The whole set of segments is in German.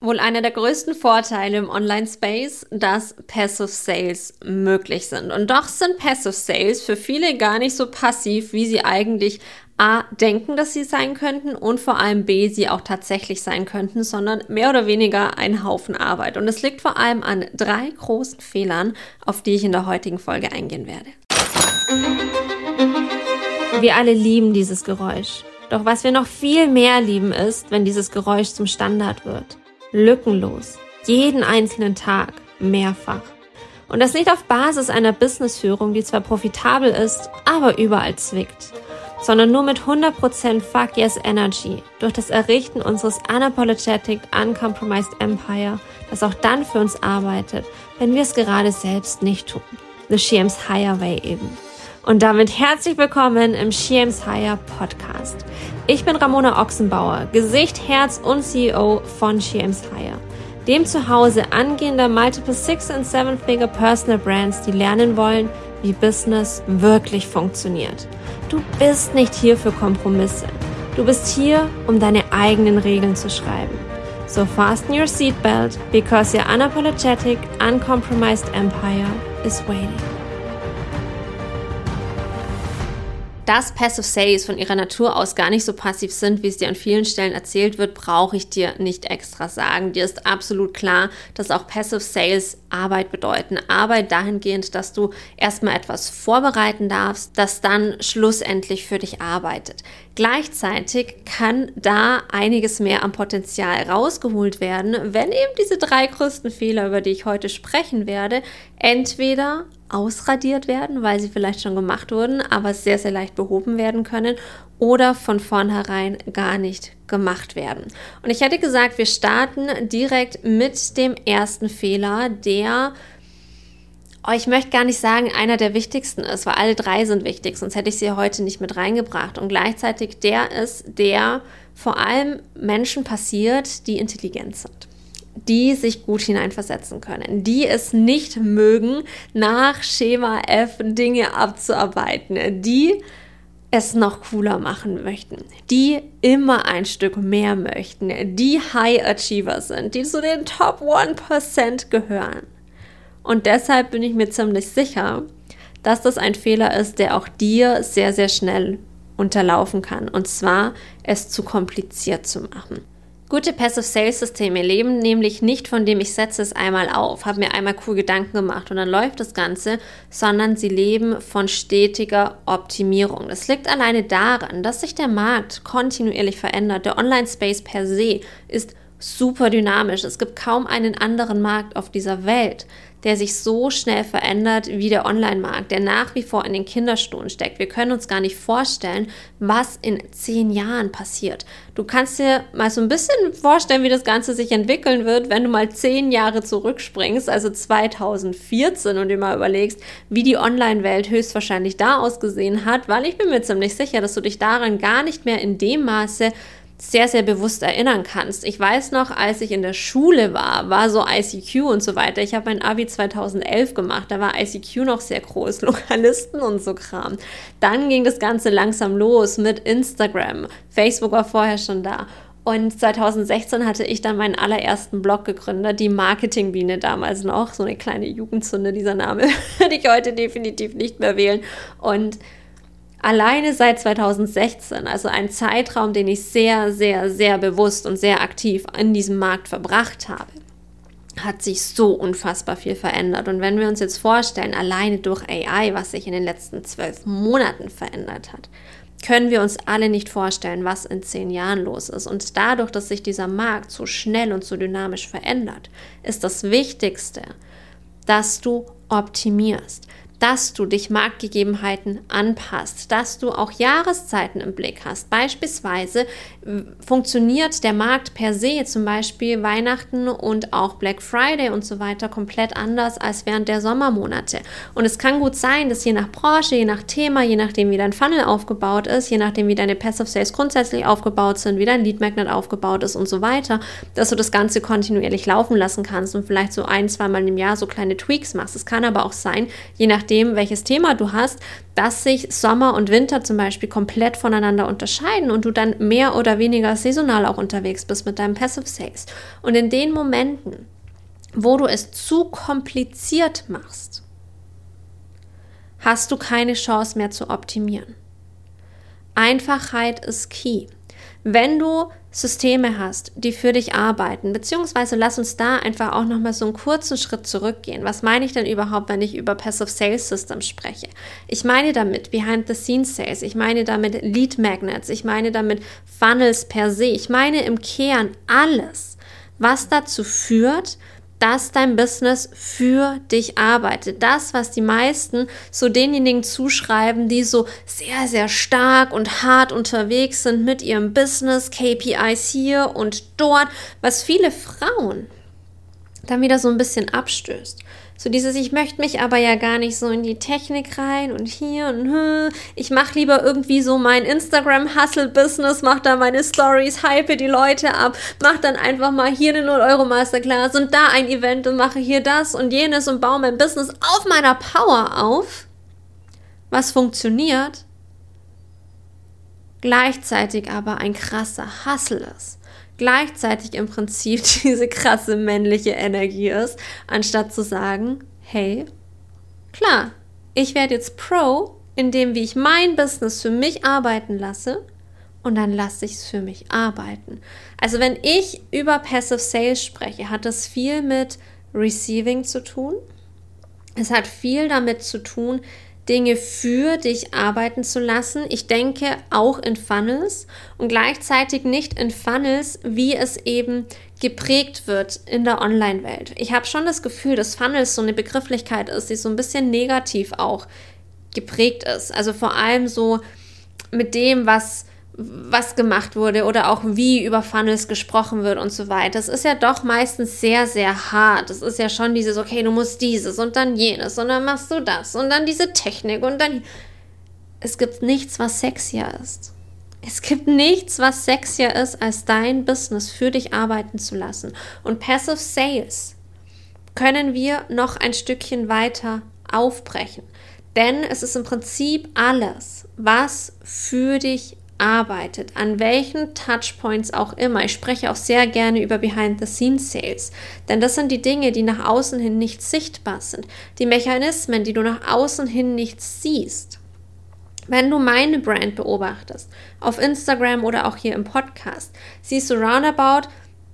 Wohl einer der größten Vorteile im Online-Space, dass Passive Sales möglich sind. Und doch sind Passive Sales für viele gar nicht so passiv, wie sie eigentlich A, denken, dass sie sein könnten und vor allem B, sie auch tatsächlich sein könnten, sondern mehr oder weniger ein Haufen Arbeit. Und es liegt vor allem an 3 großen Fehlern, auf die ich in der heutigen Folge eingehen werde. Wir alle lieben dieses Geräusch. Doch was wir noch viel mehr lieben ist, wenn dieses Geräusch zum Standard wird. Lückenlos. Jeden einzelnen Tag. Mehrfach. Und das nicht auf Basis einer Businessführung, die zwar profitabel ist, aber überall zwickt. Sondern nur mit 100% Fuck Yes Energy durch das Errichten unseres Unapologetic, Uncompromised Empire, das auch dann für uns arbeitet, wenn wir es gerade selbst nicht tun. The She Aims Higher Way eben. Und damit herzlich willkommen im She Aims Higher Podcast. Ich bin Ramona Ochsenbauer, Gesicht, Herz und CEO von She Aims Higher, dem Zuhause angehender Multiple 6- und 7-Figure Personal Brands, die lernen wollen, wie Business wirklich funktioniert. Du bist nicht hier für Kompromisse. Du bist hier, um deine eigenen Regeln zu schreiben. So fasten your seatbelt, because your unapologetic, uncompromised empire is waiting. Dass Passive Sales von ihrer Natur aus gar nicht so passiv sind, wie es dir an vielen Stellen erzählt wird, brauche ich dir nicht extra sagen. Dir ist absolut klar, dass auch Passive Sales Arbeit bedeuten. Arbeit dahingehend, dass du erstmal etwas vorbereiten darfst, das dann schlussendlich für dich arbeitet. Gleichzeitig kann da einiges mehr am Potenzial rausgeholt werden, wenn eben diese 3 größten Fehler, über die ich heute sprechen werde, entweder ausradiert werden, weil sie vielleicht schon gemacht wurden, aber sehr, sehr leicht behoben werden können oder von vornherein gar nicht gemacht werden. Und ich hätte gesagt, wir starten direkt mit dem ersten Fehler, der, ich möchte gar nicht sagen, einer der wichtigsten ist, weil alle 3 sind wichtig, sonst hätte ich sie heute nicht mit reingebracht. Und gleichzeitig der ist, der vor allem Menschen passiert, die intelligent sind, die sich gut hineinversetzen können, die es nicht mögen, nach Schema F Dinge abzuarbeiten, die es noch cooler machen möchten, die immer ein Stück mehr möchten, die High Achiever sind, die zu den Top 1% gehören. Und deshalb bin ich mir ziemlich sicher, dass das ein Fehler ist, der auch dir sehr, sehr schnell unterlaufen kann. Und zwar, es zu kompliziert zu machen. Gute Passive Sales Systeme leben nämlich nicht von dem, ich setze es einmal auf, habe mir einmal cool Gedanken gemacht und dann läuft das Ganze, sondern sie leben von stetiger Optimierung. Das liegt alleine daran, dass sich der Markt kontinuierlich verändert. Der Online-Space per se ist super dynamisch. Es gibt kaum einen anderen Markt auf dieser Welt, der sich so schnell verändert wie der Online-Markt, der nach wie vor in den Kinderschuhen steckt. Wir können uns gar nicht vorstellen, was in 10 Jahren passiert. Du kannst dir mal so ein bisschen vorstellen, wie das Ganze sich entwickeln wird, wenn du mal 10 Jahre zurückspringst, also 2014, und dir mal überlegst, wie die Online-Welt höchstwahrscheinlich da ausgesehen hat, weil ich bin mir ziemlich sicher, dass du dich daran gar nicht mehr in dem Maße sehr, sehr bewusst erinnern kannst. Ich weiß noch, als ich in der Schule war so ICQ und so weiter. Ich habe mein Abi 2011 gemacht, da war ICQ noch sehr groß, Lokalisten und so Kram. Dann ging das Ganze langsam los mit Instagram. Facebook war vorher schon da. Und 2016 hatte ich dann meinen allerersten Blog gegründet, die Marketingbiene damals noch, so eine kleine Jugendzünde, dieser Name, würde ich heute definitiv nicht mehr wählen. Und alleine seit 2016, also ein Zeitraum, den ich sehr, sehr, sehr bewusst und sehr aktiv in diesem Markt verbracht habe, hat sich so unfassbar viel verändert. Und wenn wir uns jetzt vorstellen, alleine durch AI, was sich in den letzten 12 Monaten verändert hat, können wir uns alle nicht vorstellen, was in 10 Jahren los ist. Und dadurch, dass sich dieser Markt so schnell und so dynamisch verändert, ist das Wichtigste, dass du optimierst, dass du dich Marktgegebenheiten anpasst, dass du auch Jahreszeiten im Blick hast. Beispielsweise funktioniert der Markt per se, zum Beispiel Weihnachten und auch Black Friday und so weiter, komplett anders als während der Sommermonate. Und es kann gut sein, dass je nach Branche, je nach Thema, je nachdem wie dein Funnel aufgebaut ist, je nachdem wie deine Passive Sales grundsätzlich aufgebaut sind, wie dein Lead Magnet aufgebaut ist und so weiter, dass du das Ganze kontinuierlich laufen lassen kannst und vielleicht so 1-2 Mal im Jahr so kleine Tweaks machst. Es kann aber auch sein, je nachdem nachdem, welches Thema du hast, dass sich Sommer und Winter zum Beispiel komplett voneinander unterscheiden und du dann mehr oder weniger saisonal auch unterwegs bist mit deinem Passive Sales. Und in den Momenten, wo du es zu kompliziert machst, hast du keine Chance mehr zu optimieren. Einfachheit ist key. Wenn du Systeme hast, die für dich arbeiten, beziehungsweise lass uns da einfach auch nochmal so einen kurzen Schritt zurückgehen. Was meine ich denn überhaupt, wenn ich über Passive Sales Systems spreche? Ich meine damit Behind-the-Scenes-Sales, ich meine damit Lead Magnets, ich meine damit Funnels per se, ich meine im Kern alles, was dazu führt, dass dein Business für dich arbeitet. Das, was die meisten so denjenigen zuschreiben, die so sehr, sehr stark und hart unterwegs sind mit ihrem Business, KPIs hier und dort, was viele Frauen dann wieder so ein bisschen abstößt. So dieses, ich möchte mich aber ja gar nicht so in die Technik rein und hier und ich mache lieber irgendwie so mein Instagram-Hustle-Business, mache da meine Stories, hype die Leute ab, mache dann einfach mal hier eine 0-Euro-Masterclass und da ein Event und mache hier das und jenes und baue mein Business auf meiner Power auf, was funktioniert, gleichzeitig aber ein krasser Hustle ist. Gleichzeitig im Prinzip diese krasse männliche Energie ist, anstatt zu sagen, hey, klar, ich werde jetzt Pro in dem, wie ich mein Business für mich arbeiten lasse und dann lasse ich es für mich arbeiten. Also wenn ich über Passive Sales spreche, hat das viel mit Receiving zu tun. Es hat viel damit zu tun, Dinge für dich arbeiten zu lassen. Ich denke auch in Funnels und gleichzeitig nicht in Funnels, wie es eben geprägt wird in der Online-Welt. Ich habe schon das Gefühl, dass Funnels so eine Begrifflichkeit ist, die so ein bisschen negativ auch geprägt ist. Also vor allem so mit dem, was gemacht wurde oder auch wie über Funnels gesprochen wird und so weiter. Das ist ja doch meistens sehr, sehr hart. Das ist ja schon dieses, okay, du musst dieses und dann jenes und dann machst du das und dann diese Technik und dann... Es gibt nichts, was sexier ist. Es gibt nichts, was sexier ist, als dein Business für dich arbeiten zu lassen. Und Passive Sales können wir noch ein Stückchen weiter aufbrechen. Denn es ist im Prinzip alles, was für dich arbeitet, an welchen Touchpoints auch immer. Ich spreche auch sehr gerne über Behind-the-Scenes-Sales, denn das sind die Dinge, die nach außen hin nicht sichtbar sind, die Mechanismen, die du nach außen hin nicht siehst. Wenn du meine Brand beobachtest, auf Instagram oder auch hier im Podcast, siehst du roundabout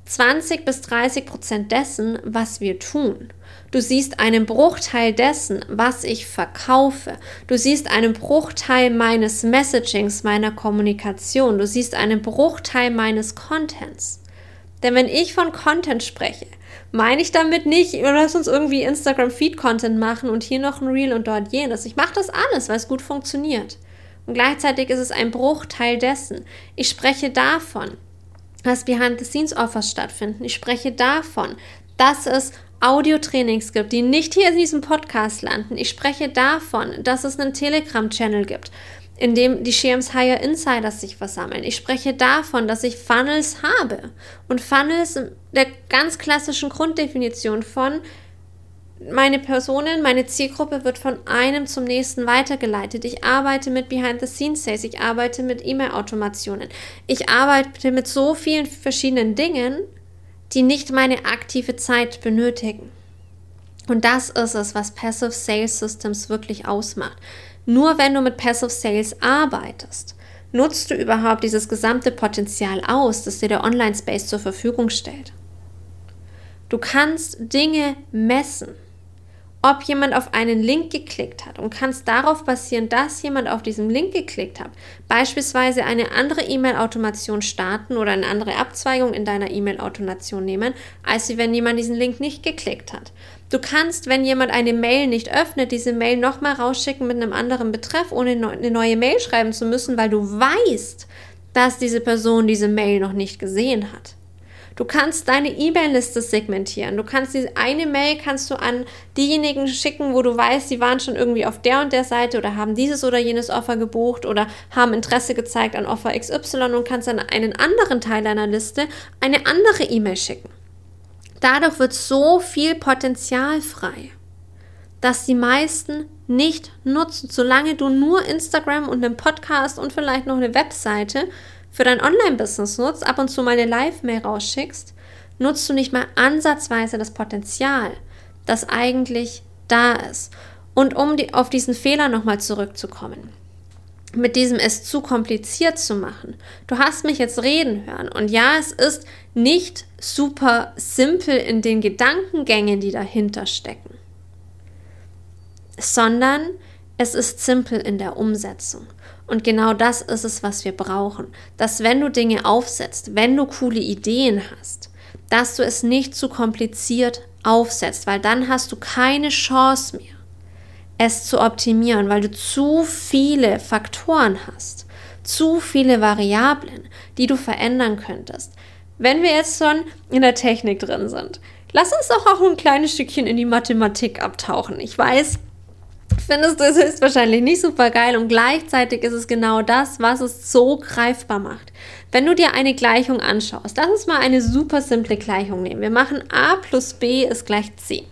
20-30% dessen, was wir tun. Du siehst einen Bruchteil dessen, was ich verkaufe. Du siehst einen Bruchteil meines Messagings, meiner Kommunikation. Du siehst einen Bruchteil meines Contents. Denn wenn ich von Content spreche, meine ich damit nicht, lass uns irgendwie Instagram-Feed-Content machen und hier noch ein Reel und dort jenes. Ich mache das alles, weil es gut funktioniert. Und gleichzeitig ist es ein Bruchteil dessen. Ich spreche davon, dass Behind-the-Scenes-Offers stattfinden. Ich spreche davon, dass es Audio-Trainings gibt, die nicht hier in diesem Podcast landen. Ich spreche davon, dass es einen Telegram-Channel gibt, in dem die Shems Higher Insiders sich versammeln. Ich spreche davon, dass ich Funnels habe. Und Funnels der ganz klassischen Grunddefinition von meine Personen, meine Zielgruppe wird von einem zum nächsten weitergeleitet. Ich arbeite mit Behind-the-Scenes-Sales, ich arbeite mit E-Mail-Automationen. Ich arbeite mit so vielen verschiedenen Dingen, die nicht meine aktive Zeit benötigen. Und das ist es, was Passive Sales Systems wirklich ausmacht. Nur wenn du mit Passive Sales arbeitest, nutzt du überhaupt dieses gesamte Potenzial aus, das dir der Online-Space zur Verfügung stellt. Du kannst Dinge messen, ob jemand auf einen Link geklickt hat und kannst darauf basieren, dass jemand auf diesen Link geklickt hat, beispielsweise eine andere E-Mail-Automation starten oder eine andere Abzweigung in deiner E-Mail-Automation nehmen, als wenn jemand diesen Link nicht geklickt hat. Du kannst, wenn jemand eine Mail nicht öffnet, diese Mail nochmal rausschicken mit einem anderen Betreff, ohne eine neue Mail schreiben zu müssen, weil du weißt, dass diese Person diese Mail noch nicht gesehen hat. Du kannst deine E-Mail-Liste segmentieren. Du kannst diese eine Mail kannst du an diejenigen schicken, wo du weißt, sie waren schon irgendwie auf der und der Seite oder haben dieses oder jenes Offer gebucht oder haben Interesse gezeigt an Offer XY und kannst an einen anderen Teil deiner Liste eine andere E-Mail schicken. Dadurch wird so viel Potenzial frei. das die meisten nicht nutzen. Solange du nur Instagram und einen Podcast und vielleicht noch eine Webseite für dein Online-Business nutzt, ab und zu mal eine Live-Mail rausschickst, nutzt du nicht mal ansatzweise das Potenzial, das eigentlich da ist. Und um auf diesen Fehler nochmal zurückzukommen, mit diesem es zu kompliziert zu machen. Du hast mich jetzt reden hören und ja, es ist nicht super simpel in den Gedankengängen, die dahinter stecken, sondern es ist simpel in der Umsetzung. Und genau das ist es, was wir brauchen. Dass wenn du Dinge aufsetzt, wenn du coole Ideen hast, dass du es nicht zu kompliziert aufsetzt, weil dann hast du keine Chance mehr, es zu optimieren, weil du zu viele Faktoren hast, zu viele Variablen, die du verändern könntest. Wenn wir jetzt schon in der Technik drin sind, lass uns doch auch ein kleines Stückchen in die Mathematik abtauchen. Ich weiß, findest du es höchstwahrscheinlich nicht super geil und gleichzeitig ist es genau das, was es so greifbar macht. Wenn du dir eine Gleichung anschaust, lass uns mal eine super simple Gleichung nehmen. Wir machen a plus b ist gleich c.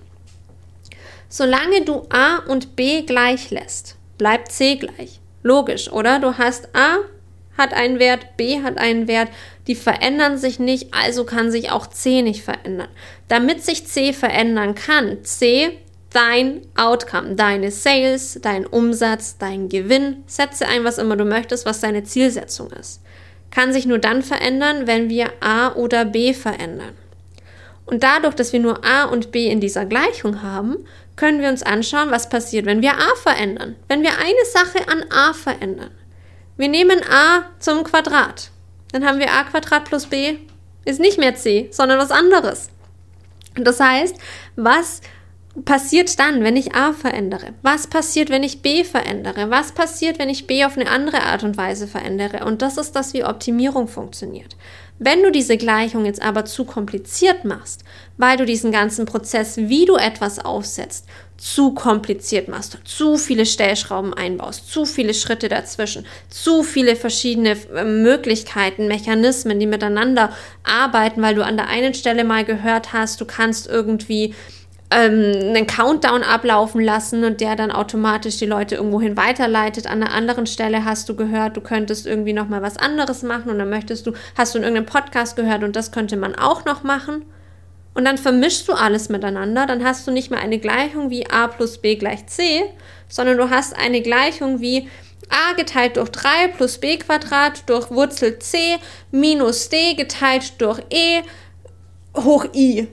Solange du a und b gleich lässt, bleibt c gleich. Logisch, oder? Du hast a hat einen Wert, b hat einen Wert, die verändern sich nicht, also kann sich auch c nicht verändern. Damit sich c verändern kann, c dein Outcome, deine Sales, dein Umsatz, dein Gewinn, setze ein, was immer du möchtest, was deine Zielsetzung ist. Kann sich nur dann verändern, wenn wir A oder B verändern. Und dadurch, dass wir nur A und B in dieser Gleichung haben, können wir uns anschauen, was passiert, wenn wir A verändern. Wenn wir eine Sache an A verändern. Wir nehmen A zum Quadrat. Dann haben wir A Quadrat plus B ist nicht mehr C, sondern was anderes. Und das heißt, was passiert dann, wenn ich A verändere? Was passiert, wenn ich B verändere? Was passiert, wenn ich B auf eine andere Art und Weise verändere? Und das ist das, wie Optimierung funktioniert. Wenn du diese Gleichung jetzt aber zu kompliziert machst, weil du diesen ganzen Prozess, wie du etwas aufsetzt, zu kompliziert machst, zu viele Stellschrauben einbaust, zu viele Schritte dazwischen, zu viele verschiedene Möglichkeiten, Mechanismen, die miteinander arbeiten, weil du an der einen Stelle mal gehört hast, du kannst irgendwie einen Countdown ablaufen lassen und der dann automatisch die Leute irgendwohin weiterleitet. An einer anderen Stelle hast du gehört, du könntest irgendwie nochmal was anderes machen und dann hast du in irgendeinem Podcast gehört und das könnte man auch noch machen. Und dann vermischst du alles miteinander, dann hast du nicht mehr eine Gleichung wie a plus b gleich c, sondern du hast eine Gleichung wie a geteilt durch 3 plus b Quadrat durch Wurzel c minus d geteilt durch e hoch i.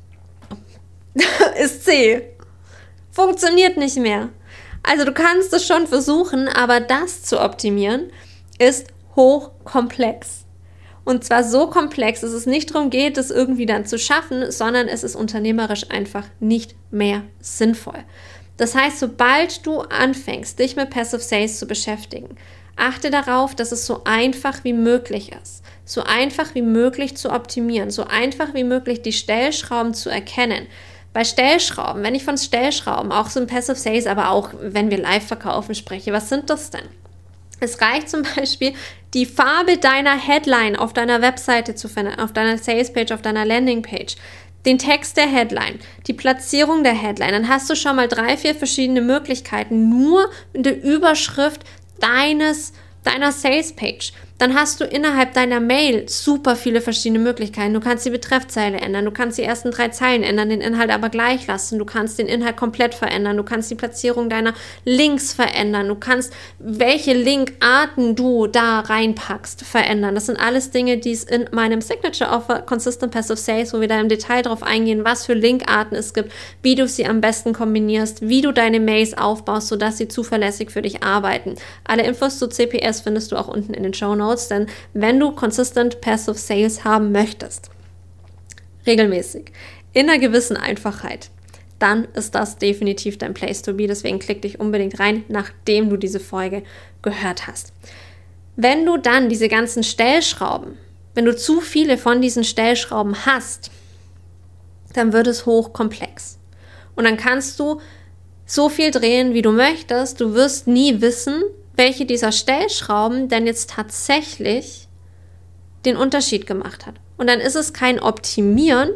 ist C. Funktioniert nicht mehr. Also du kannst es schon versuchen, aber das zu optimieren ist hochkomplex. Und zwar so komplex, dass es nicht darum geht, es irgendwie dann zu schaffen, sondern es ist unternehmerisch einfach nicht mehr sinnvoll. Das heißt, sobald du anfängst, dich mit Passive Sales zu beschäftigen, achte darauf, dass es so einfach wie möglich ist. So einfach wie möglich zu optimieren, so einfach wie möglich die Stellschrauben zu erkennen. Bei Stellschrauben, wenn ich von Stellschrauben, auch so im Passive Sales, aber auch wenn wir live verkaufen spreche, was sind das denn? Es reicht zum Beispiel, die Farbe deiner Headline auf deiner Webseite zu finden, auf deiner Salespage, auf deiner Landingpage, den Text der Headline, die Platzierung der Headline. Dann hast du schon mal 3, 4 verschiedene Möglichkeiten, nur in der Überschrift deiner Salespage. Dann hast du innerhalb deiner Mail super viele verschiedene Möglichkeiten. Du kannst die Betreffzeile ändern, du kannst die ersten 3 Zeilen ändern, den Inhalt aber gleich lassen, du kannst den Inhalt komplett verändern, du kannst die Platzierung deiner Links verändern, du kannst, welche Linkarten du da reinpackst, verändern. Das sind alles Dinge, die es in meinem Signature Offer Consistent Passive Sales, wo wir da im Detail drauf eingehen, was für Linkarten es gibt, wie du sie am besten kombinierst, wie du deine Mails aufbaust, sodass sie zuverlässig für dich arbeiten. Alle Infos zu CPS findest du auch unten in den Shownotes. Denn wenn du Consistent Passive Sales haben möchtest, regelmäßig, in einer gewissen Einfachheit, dann ist das definitiv dein Place to be. Deswegen klick dich unbedingt rein, nachdem du diese Folge gehört hast. Wenn du dann diese ganzen Stellschrauben, wenn du zu viele von diesen Stellschrauben hast, dann wird es hochkomplex. Und dann kannst du so viel drehen, wie du möchtest. Du wirst nie wissen, welche dieser Stellschrauben denn jetzt tatsächlich den Unterschied gemacht hat. Und dann ist es kein Optimieren,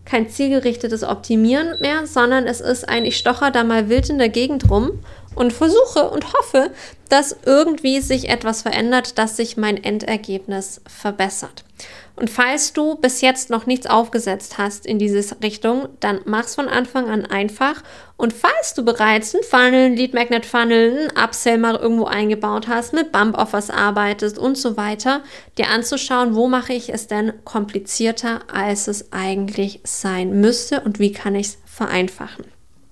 kein zielgerichtetes Optimieren mehr, sondern es ist ein, ich stocher da mal wild in der Gegend rum und versuche und hoffe, dass irgendwie sich etwas verändert, dass sich mein Endergebnis verbessert. Und falls du bis jetzt noch nichts aufgesetzt hast in diese Richtung, dann mach's von Anfang an einfach. Und falls du bereits ein Funnel, ein Lead Magnet Funnel, ein Upsell mal irgendwo eingebaut hast, mit Bump Offers arbeitest und so weiter, dir anzuschauen, wo mache ich es denn komplizierter, als es eigentlich sein müsste und wie kann ich es vereinfachen.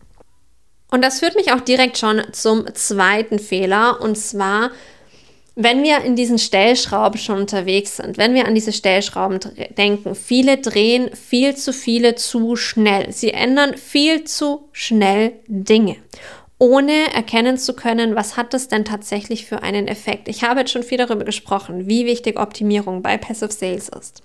Und das führt mich auch direkt schon zum zweiten Fehler, und zwar, wenn wir in diesen Stellschrauben schon unterwegs sind, wenn wir an diese Stellschrauben denken, viele drehen viel zu viele zu schnell. Sie ändern viel zu schnell Dinge, ohne erkennen zu können, was hat das denn tatsächlich für einen Effekt. Ich habe jetzt schon viel darüber gesprochen, wie wichtig Optimierung bei Passive Sales ist.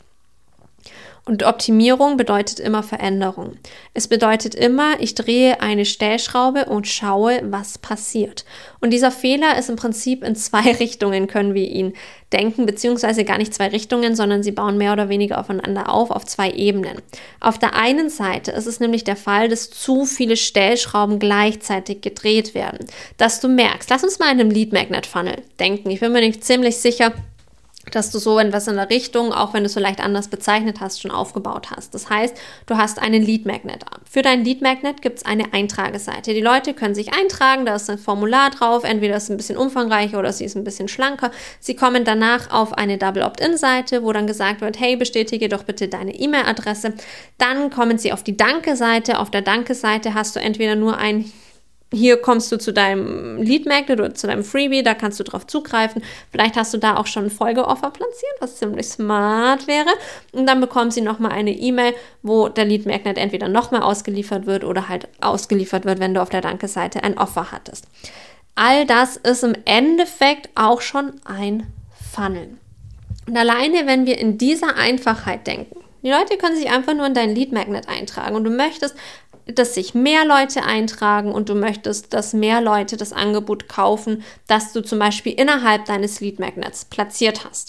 Und Optimierung bedeutet immer Veränderung. Es bedeutet immer, ich drehe eine Stellschraube und schaue, was passiert. Und dieser Fehler ist im Prinzip in 2 Richtungen, können wir ihn denken, beziehungsweise gar nicht 2 Richtungen, sondern sie bauen mehr oder weniger aufeinander auf 2 Ebenen. Auf der einen Seite ist es nämlich der Fall, dass zu viele Stellschrauben gleichzeitig gedreht werden. Dass du merkst, lass uns mal in einem Lead Magnet Funnel denken. Ich bin mir nicht ziemlich sicher, dass du so etwas in der Richtung, auch wenn du es vielleicht anders bezeichnet hast, schon aufgebaut hast. Das heißt, du hast einen Lead Magnet. Für deinen Lead Magnet gibt es eine Eintrageseite. Die Leute können sich eintragen, da ist ein Formular drauf, entweder ist es ein bisschen umfangreicher oder sie ist ein bisschen schlanker. Sie kommen danach auf eine Double Opt-in-Seite, wo dann gesagt wird, hey, bestätige doch bitte deine E-Mail-Adresse. Dann kommen sie auf die Danke-Seite. Auf der Danke-Seite hast du entweder nur ein hier kommst du zu deinem Lead Magnet oder zu deinem Freebie, da kannst du drauf zugreifen. Vielleicht hast du da auch schon ein Folgeoffer platziert, was ziemlich smart wäre. Und dann bekommen sie nochmal eine E-Mail, wo der Lead Magnet entweder nochmal ausgeliefert wird oder halt ausgeliefert wird, wenn du auf der Danke-Seite ein Offer hattest. All das ist im Endeffekt auch schon ein Funnel. Und alleine, wenn wir in dieser Einfachheit denken, die Leute können sich einfach nur in dein Lead Magnet eintragen und du möchtest, dass sich mehr Leute eintragen und du möchtest, dass mehr Leute das Angebot kaufen, das du zum Beispiel innerhalb deines Lead Magnets platziert hast.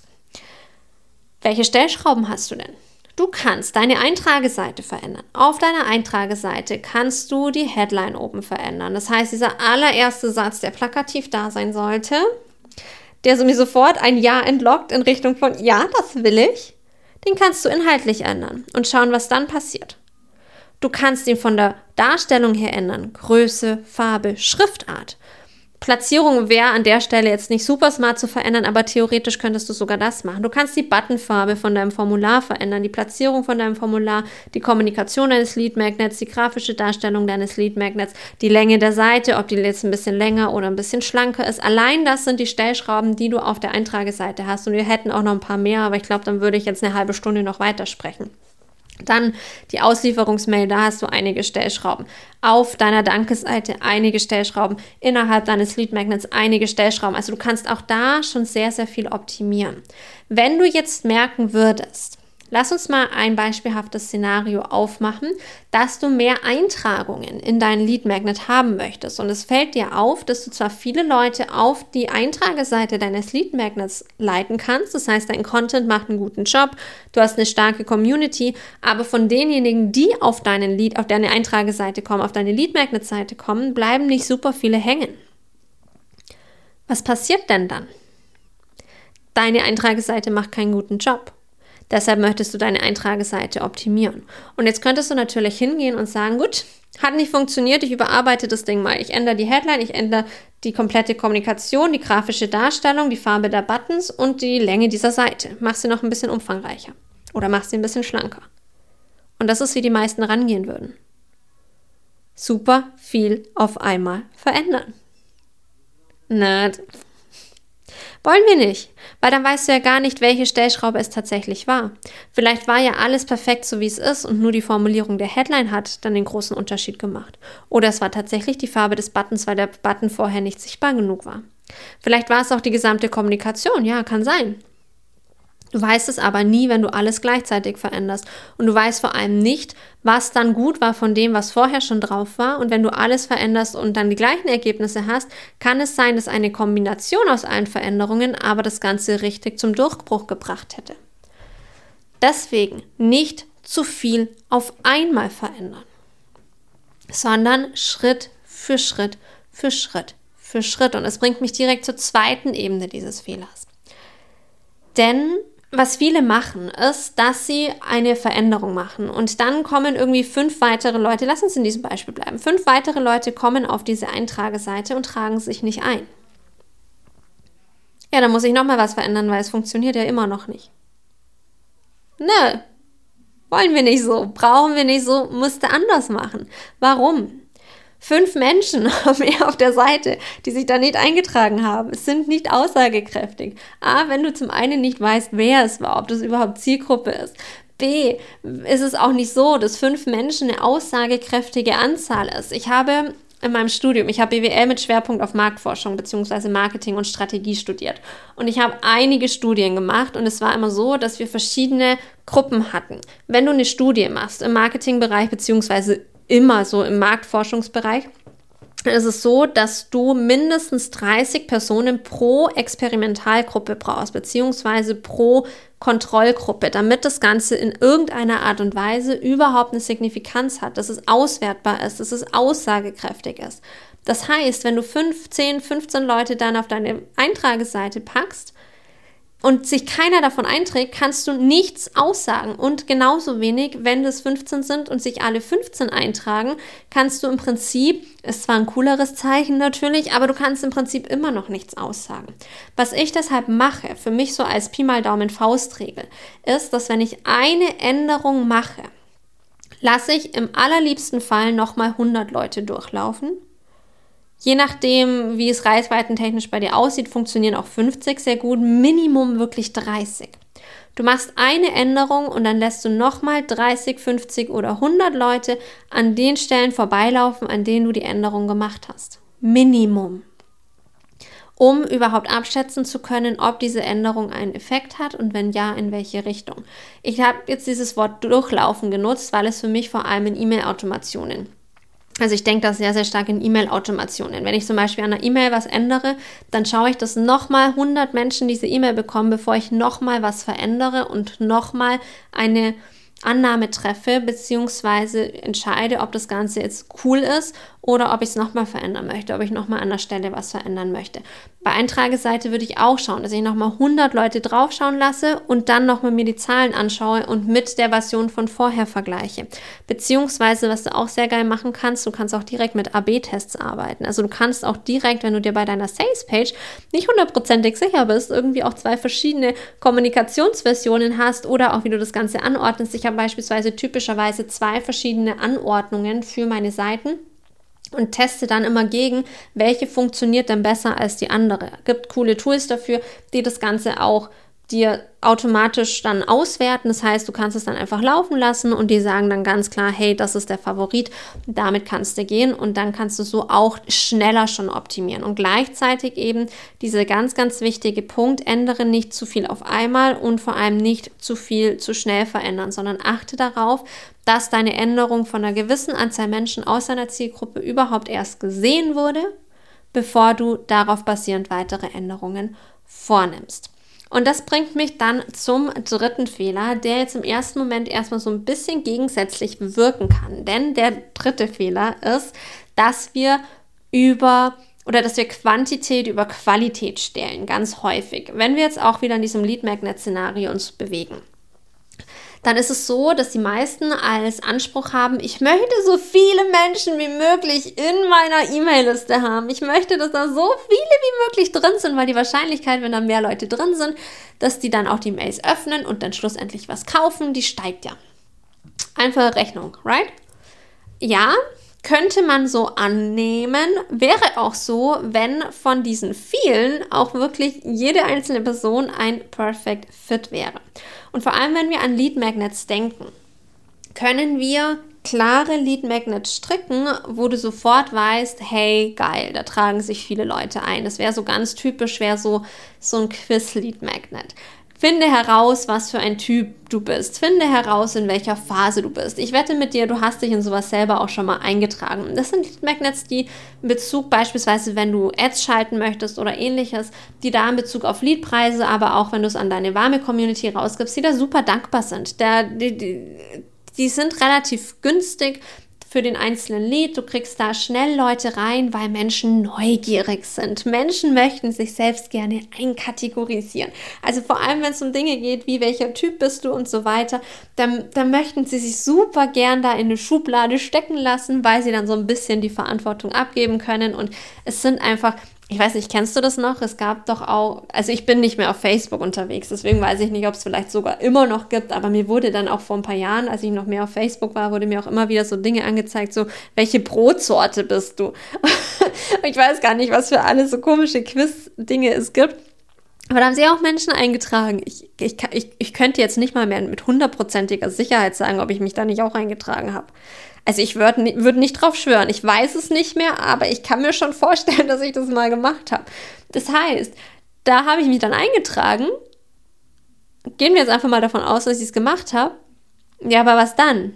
Welche Stellschrauben hast du denn? Du kannst deine Eintrageseite verändern. Auf deiner Eintrageseite kannst du die Headline oben verändern. Das heißt, dieser allererste Satz, der plakativ da sein sollte, der so mir sofort ein Ja entlockt in Richtung von Ja, das will ich, den kannst du inhaltlich ändern und schauen, was dann passiert. Du kannst ihn von der Darstellung her ändern. Größe, Farbe, Schriftart. Platzierung wäre an der Stelle jetzt nicht super smart zu verändern, aber theoretisch könntest du sogar das machen. Du kannst die Buttonfarbe von deinem Formular verändern, die Platzierung von deinem Formular, die Kommunikation deines Lead Magnets, die grafische Darstellung deines Lead Magnets, die Länge der Seite, ob die jetzt ein bisschen länger oder ein bisschen schlanker ist. Allein das sind die Stellschrauben, die du auf der Eintrageseite hast. Und wir hätten auch noch ein paar mehr, aber ich glaube, dann würde ich jetzt eine halbe Stunde noch weitersprechen. Dann die Auslieferungsmail, da hast du einige Stellschrauben. Auf deiner Danke-Seite einige Stellschrauben. Innerhalb deines Lead Magnets einige Stellschrauben. Also du kannst auch da schon sehr, sehr viel optimieren. Wenn du jetzt merken würdest, lass uns mal ein beispielhaftes Szenario aufmachen, dass du mehr Eintragungen in deinen Lead Magnet haben möchtest. Und es fällt dir auf, dass du zwar viele Leute auf die Eintrageseite deines Lead Magnets leiten kannst. Das heißt, dein Content macht einen guten Job, du hast eine starke Community, aber von denjenigen, die auf deine Eintrageseite kommen, auf deine Lead Magnet Seite kommen, bleiben nicht super viele hängen. Was passiert denn dann? Deine Eintrageseite macht keinen guten Job. Deshalb möchtest du deine Eintrageseite optimieren. Und jetzt könntest du natürlich hingehen und sagen, gut, hat nicht funktioniert, ich überarbeite das Ding mal. Ich ändere die Headline, ich ändere die komplette Kommunikation, die grafische Darstellung, die Farbe der Buttons und die Länge dieser Seite. Mach sie noch ein bisschen umfangreicher oder mach sie ein bisschen schlanker. Und das ist, wie die meisten rangehen würden. Super viel auf einmal verändern. Na, wollen wir nicht, weil dann weißt du ja gar nicht, welche Stellschraube es tatsächlich war. Vielleicht war ja alles perfekt, so wie es ist und nur die Formulierung der Headline hat dann den großen Unterschied gemacht. Oder es war tatsächlich die Farbe des Buttons, weil der Button vorher nicht sichtbar genug war. Vielleicht war es auch die gesamte Kommunikation, ja, kann sein. Du weißt es aber nie, wenn du alles gleichzeitig veränderst. Und du weißt vor allem nicht, was dann gut war von dem, was vorher schon drauf war. Und wenn du alles veränderst und dann die gleichen Ergebnisse hast, kann es sein, dass eine Kombination aus allen Veränderungen aber das Ganze richtig zum Durchbruch gebracht hätte. Deswegen nicht zu viel auf einmal verändern, sondern Schritt für Schritt für Schritt für Schritt. Und es bringt mich direkt zur zweiten Ebene dieses Fehlers. Denn was viele machen, ist, dass sie eine Veränderung machen und dann kommen irgendwie 5 weitere Leute, lass uns in diesem Beispiel bleiben, 5 weitere Leute kommen auf diese Eintrageseite und tragen sich nicht ein. Ja, dann muss ich nochmal was verändern, weil es funktioniert ja immer noch nicht. Nö, wollen wir nicht so, brauchen wir nicht so, musste anders machen. Warum? 5 Menschen haben wir auf der Seite, die sich da nicht eingetragen haben. Es sind nicht aussagekräftig. A, wenn du zum einen nicht weißt, wer es war, ob das überhaupt Zielgruppe ist. B, ist es auch nicht so, dass 5 Menschen eine aussagekräftige Anzahl ist. Ich habe in meinem Studium, ich habe BWL mit Schwerpunkt auf Marktforschung bzw. Marketing und Strategie studiert. Und ich habe einige Studien gemacht und es war immer so, dass wir verschiedene Gruppen hatten. Wenn du eine Studie machst im Marketingbereich bzw. immer so im Marktforschungsbereich, ist es so, dass du mindestens 30 Personen pro Experimentalgruppe brauchst, beziehungsweise pro Kontrollgruppe, damit das Ganze in irgendeiner Art und Weise überhaupt eine Signifikanz hat, dass es auswertbar ist, dass es aussagekräftig ist. Das heißt, wenn du 15 Leute dann auf deine Eintrageseite packst, und sich keiner davon einträgt, kannst du nichts aussagen. Und genauso wenig, wenn es 15 sind und sich alle 15 eintragen, kannst du im Prinzip, ist zwar ein cooleres Zeichen natürlich, aber du kannst im Prinzip immer noch nichts aussagen. Was ich deshalb mache, für mich so als Pi mal Daumen Faustregel, ist, dass wenn ich eine Änderung mache, lasse ich im allerliebsten Fall nochmal 100 Leute durchlaufen. Je nachdem, wie es reichweitentechnisch bei dir aussieht, funktionieren auch 50 sehr gut, Minimum wirklich 30. Du machst eine Änderung und dann lässt du nochmal 30, 50 oder 100 Leute an den Stellen vorbeilaufen, an denen du die Änderung gemacht hast. Minimum. Um überhaupt abschätzen zu können, ob diese Änderung einen Effekt hat und wenn ja, in welche Richtung. Ich habe jetzt dieses Wort durchlaufen genutzt, weil es für mich vor allem in E-Mail-Automationen, also ich denke da sehr, sehr stark in E-Mail-Automationen. Wenn ich zum Beispiel an einer E-Mail was ändere, dann schaue ich, dass nochmal 100 Menschen diese E-Mail bekommen, bevor ich nochmal was verändere und nochmal eine Annahme treffe, beziehungsweise entscheide, ob das Ganze jetzt cool ist oder ob ich es nochmal verändern möchte, ob ich nochmal an der Stelle was verändern möchte. Bei Eintrageseite würde ich auch schauen, dass ich nochmal 100 Leute draufschauen lasse und dann nochmal mir die Zahlen anschaue und mit der Version von vorher vergleiche. Beziehungsweise, was du auch sehr geil machen kannst, du kannst auch direkt mit AB-Tests arbeiten. Also du kannst auch direkt, wenn du dir bei deiner Sales-Page nicht 100%ig sicher bist, irgendwie auch 2 verschiedene Kommunikationsversionen hast oder auch wie du das Ganze anordnest. Ich habe beispielsweise typischerweise 2 verschiedene Anordnungen für meine Seiten und teste dann immer gegen, welche funktioniert denn besser als die andere. Es gibt coole Tools dafür, die das Ganze auch dir automatisch dann auswerten. Das heißt, du kannst es dann einfach laufen lassen und die sagen dann ganz klar, hey, das ist der Favorit, damit kannst du gehen und dann kannst du so auch schneller schon optimieren. Und gleichzeitig eben dieser ganz, ganz wichtige Punkt, ändere nicht zu viel auf einmal und vor allem nicht zu viel zu schnell verändern, sondern achte darauf, dass deine Änderung von einer gewissen Anzahl Menschen aus deiner Zielgruppe überhaupt erst gesehen wurde, bevor du darauf basierend weitere Änderungen vornimmst. Und das bringt mich dann zum dritten Fehler, der jetzt im ersten Moment erstmal so ein bisschen gegensätzlich wirken kann. Denn der dritte Fehler ist, dass wir Quantität über Qualität stellen, ganz häufig. Wenn wir jetzt auch wieder in diesem Lead-Magnet-Szenario uns bewegen, dann ist es so, dass die meisten als Anspruch haben, ich möchte so viele Menschen wie möglich in meiner E-Mail-Liste haben. Ich möchte, dass da so viele wie möglich drin sind, weil die Wahrscheinlichkeit, wenn da mehr Leute drin sind, dass die dann auch die Mails öffnen und dann schlussendlich was kaufen, die steigt ja. Einfache Rechnung, right? Ja, könnte man so annehmen, wäre auch so, wenn von diesen vielen auch wirklich jede einzelne Person ein Perfect Fit wäre. Und vor allem, wenn wir an Lead Magnets denken, können wir klare Lead Magnets stricken, wo du sofort weißt, hey, geil, da tragen sich viele Leute ein. Das wäre so ganz typisch, wäre so ein Quiz-Lead Magnet. Finde heraus, was für ein Typ du bist. Finde heraus, in welcher Phase du bist. Ich wette mit dir, du hast dich in sowas selber auch schon mal eingetragen. Das sind Lead Magnets, die in Bezug beispielsweise, wenn du Ads schalten möchtest oder ähnliches, die da in Bezug auf Leadpreise, aber auch wenn du es an deine warme Community rausgibst, die da super dankbar sind. Die sind relativ günstig für den einzelnen Lead. Du kriegst da schnell Leute rein, weil Menschen neugierig sind. Menschen möchten sich selbst gerne einkategorisieren. Also vor allem, wenn es um Dinge geht, wie welcher Typ bist du und so weiter, dann möchten sie sich super gern da in eine Schublade stecken lassen, weil sie dann so ein bisschen die Verantwortung abgeben können. Und es sind einfach, ich weiß nicht, kennst du das noch? Es gab doch auch, also ich bin nicht mehr auf Facebook unterwegs, deswegen weiß ich nicht, ob es vielleicht sogar immer noch gibt, aber mir wurde dann auch vor ein paar Jahren, als ich noch mehr auf Facebook war, wurde mir auch immer wieder so Dinge angezeigt, so, welche Brotsorte bist du? Ich weiß gar nicht, was für alle so komische Quiz-Dinge es gibt. Aber da haben sie auch Menschen eingetragen. Ich könnte jetzt nicht mal mehr mit 100%iger Sicherheit sagen, ob ich mich da nicht auch eingetragen habe. Also ich würde nicht drauf schwören. Ich weiß es nicht mehr, aber ich kann mir schon vorstellen, dass ich das mal gemacht habe. Das heißt, da habe ich mich dann eingetragen. Gehen wir jetzt einfach mal davon aus, dass ich es gemacht habe. Ja, aber was dann?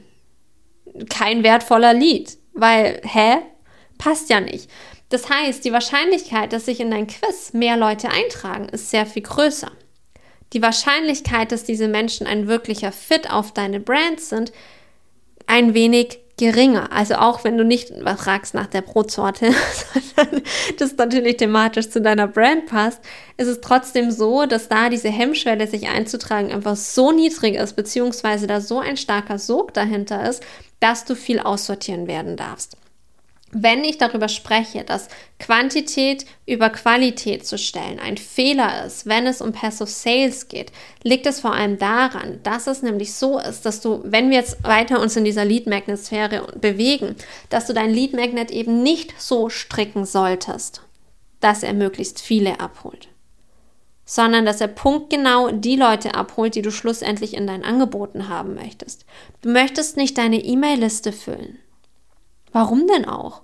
Kein wertvoller Lead. Weil, passt ja nicht. Das heißt, die Wahrscheinlichkeit, dass sich in dein Quiz mehr Leute eintragen, ist sehr viel größer. Die Wahrscheinlichkeit, dass diese Menschen ein wirklicher Fit auf deine Brand sind, ein wenig geringer. Also auch wenn du nicht fragst nach der Brotsorte, sondern das natürlich thematisch zu deiner Brand passt, ist es trotzdem so, dass da diese Hemmschwelle, sich einzutragen, einfach so niedrig ist, beziehungsweise da so ein starker Sog dahinter ist, dass du viel aussortieren werden darfst. Wenn ich darüber spreche, dass Quantität über Qualität zu stellen ein Fehler ist, wenn es um Passive Sales geht, liegt es vor allem daran, dass es nämlich so ist, dass du, wenn wir jetzt weiter uns in dieser Lead-Magnet-Sphäre bewegen, dass du dein Lead-Magnet eben nicht so stricken solltest, dass er möglichst viele abholt, sondern dass er punktgenau die Leute abholt, die du schlussendlich in deinen Angeboten haben möchtest. Du möchtest nicht deine E-Mail-Liste füllen. Warum denn auch?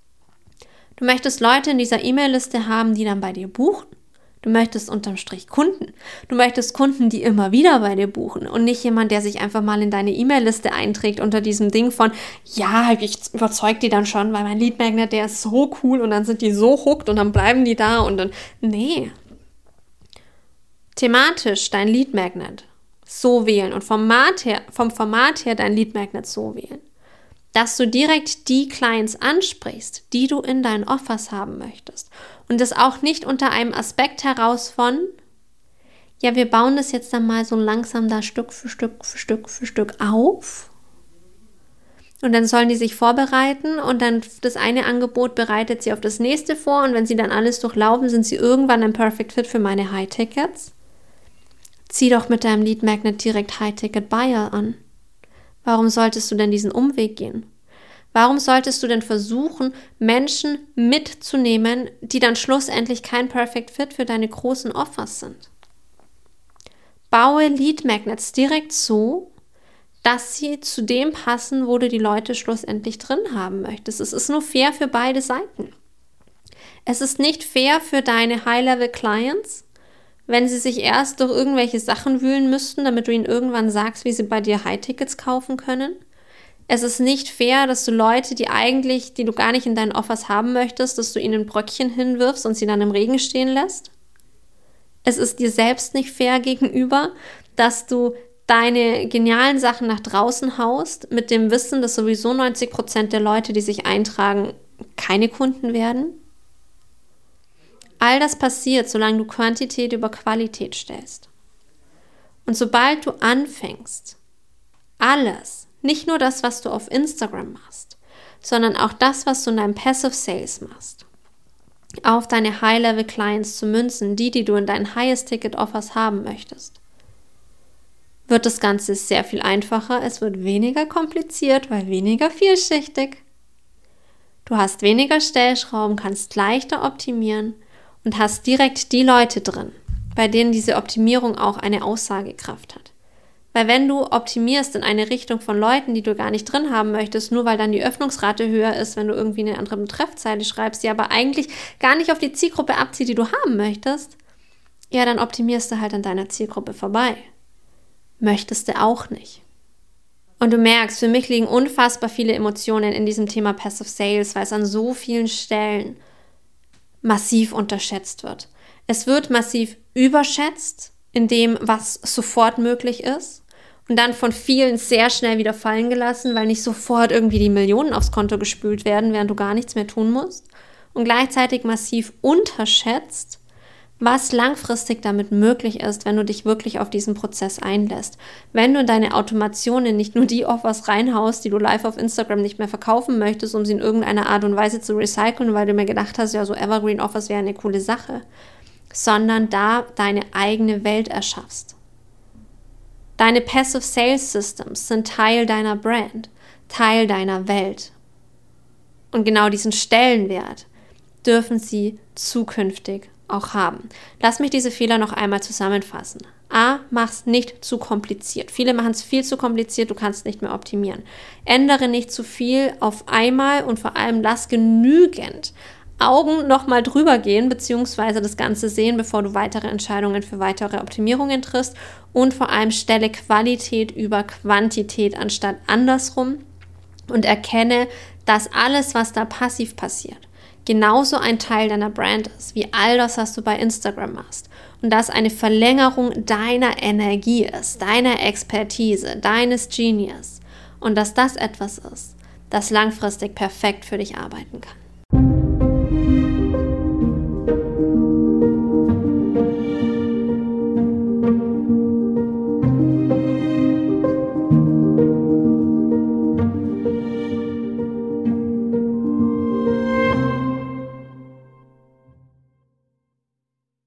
Du möchtest Leute in dieser E-Mail-Liste haben, die dann bei dir buchen. Du möchtest unterm Strich Kunden. Du möchtest Kunden, die immer wieder bei dir buchen und nicht jemand, der sich einfach mal in deine E-Mail-Liste einträgt unter diesem Ding von, ja, ich überzeug die dann schon, weil mein Lead Magnet, der ist so cool und dann sind die so hooked und dann bleiben die da und dann, nee. Thematisch dein Lead Magnet so wählen und vom Format her dein Lead Magnet so wählen, dass du direkt die Clients ansprichst, die du in deinen Offers haben möchtest. Und das auch nicht unter einem Aspekt heraus von, ja, wir bauen das jetzt dann mal so langsam da Stück für Stück auf. Und dann sollen die sich vorbereiten und dann das eine Angebot bereitet sie auf das nächste vor und wenn sie dann alles durchlaufen, sind sie irgendwann ein Perfect Fit für meine High-Tickets. Zieh doch mit deinem Lead Magnet direkt High-Ticket-Buyer an. Warum solltest du denn diesen Umweg gehen? Warum solltest du denn versuchen, Menschen mitzunehmen, die dann schlussendlich kein Perfect Fit für deine großen Offers sind? Baue Lead Magnets direkt so, dass sie zu dem passen, wo du die Leute schlussendlich drin haben möchtest. Es ist nur fair für beide Seiten. Es ist nicht fair für deine High-Level-Clients, wenn sie sich erst durch irgendwelche Sachen wühlen müssten, damit du ihnen irgendwann sagst, wie sie bei dir High-Tickets kaufen können. Es ist nicht fair, dass du Leute, die du gar nicht in deinen Offers haben möchtest, dass du ihnen ein Bröckchen hinwirfst und sie dann im Regen stehen lässt. Es ist dir selbst nicht fair gegenüber, dass du deine genialen Sachen nach draußen haust, mit dem Wissen, dass sowieso 90% der Leute, die sich eintragen, keine Kunden werden. All das passiert, solange du Quantität über Qualität stellst. Und sobald du anfängst, alles, nicht nur das, was du auf Instagram machst, sondern auch das, was du in deinem Passive Sales machst, auf deine High-Level-Clients zu münzen, die du in deinen Highest-Ticket-Offers haben möchtest, wird das Ganze sehr viel einfacher. Es wird weniger kompliziert, weil weniger vielschichtig. Du hast weniger Stellschrauben, kannst leichter optimieren und hast direkt die Leute drin, bei denen diese Optimierung auch eine Aussagekraft hat. Weil wenn du optimierst in eine Richtung von Leuten, die du gar nicht drin haben möchtest, nur weil dann die Öffnungsrate höher ist, wenn du irgendwie eine andere Betreffzeile schreibst, die aber eigentlich gar nicht auf die Zielgruppe abzieht, die du haben möchtest, ja, dann optimierst du halt an deiner Zielgruppe vorbei. Möchtest du auch nicht. Und du merkst, für mich liegen unfassbar viele Emotionen in diesem Thema Passive Sales, weil es an so vielen Stellen massiv unterschätzt wird. Es wird massiv überschätzt in dem, was sofort möglich ist. und dann von vielen sehr schnell wieder fallen gelassen, weil nicht sofort irgendwie die Millionen aufs Konto gespült werden, während du gar nichts mehr tun musst, und gleichzeitig massiv unterschätzt, was langfristig damit möglich ist, wenn du dich wirklich auf diesen Prozess einlässt. Wenn du in deine Automationen nicht nur die Offers reinhaust, die du live auf Instagram nicht mehr verkaufen möchtest, um sie in irgendeiner Art und Weise zu recyceln, weil du mir gedacht hast, ja, so Evergreen Offers wäre eine coole Sache, sondern da deine eigene Welt erschaffst. Deine Passive Sales Systems sind Teil deiner Brand, Teil deiner Welt. Und genau diesen Stellenwert dürfen sie zukünftig auch haben. Lass mich diese Fehler noch einmal zusammenfassen. A, mach's nicht zu kompliziert. Viele machen es viel zu kompliziert, du kannst nicht mehr optimieren. Ändere nicht zu viel auf einmal und vor allem lass genügend Augen nochmal drüber gehen, beziehungsweise das Ganze sehen, bevor du weitere Entscheidungen für weitere Optimierungen triffst, und vor allem stelle Qualität über Quantität anstatt andersrum und erkenne, dass alles, was da passiv passiert, genauso ein Teil deiner Brand ist, wie all das, was du bei Instagram machst. Und das eine Verlängerung deiner Energie ist, deiner Expertise, deines Genius. Und dass das etwas ist, das langfristig perfekt für dich arbeiten kann.